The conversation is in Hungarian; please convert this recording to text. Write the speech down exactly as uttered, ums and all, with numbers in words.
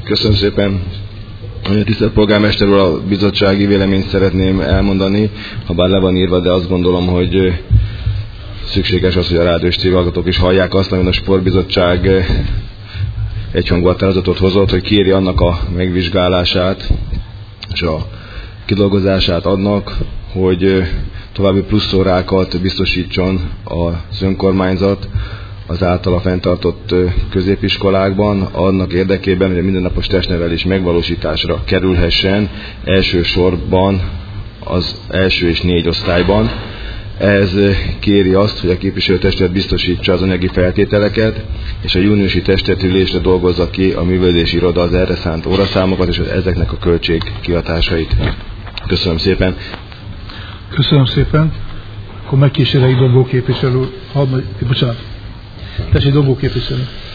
Köszönöm szépen. Tisztelt polgármester úr, a bizottsági véleményt szeretném elmondani, ha bár le van írva, de azt gondolom, hogy szükséges az, hogy a rádiós tévéhallgatók is hallják azt, amit a Sportbizottság egyhangú határozatot hozott, hogy kéri annak a megvizsgálását és a kidolgozását annak, hogy további pluszórákat biztosítson az önkormányzat az általa fenntartott középiskolákban, annak érdekében, hogy a mindennapos testnevelés megvalósításra kerülhessen elsősorban az első és négy osztályban. Ez kéri azt, hogy a képviselőtestület biztosítsa az anyagi feltételeket, és a júniusi testületülésre dolgozza ki a művelődési iroda az erre szánt óraszámokat és ezeknek a költség kihatásait. Köszönöm szépen. Köszönöm szépen. Akkor megkísérlek Dombó képviselő. Bocsánat. Tessék, Dombó képviselő.